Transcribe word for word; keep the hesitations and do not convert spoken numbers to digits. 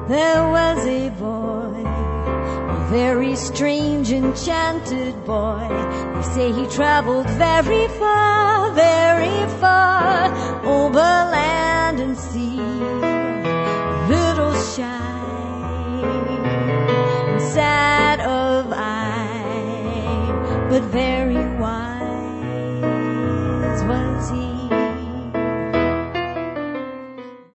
there was a boy, a very strange, enchanted boy. They say he traveled very far, very far, over land and sea, little shy and sad of eye, but very wise was he.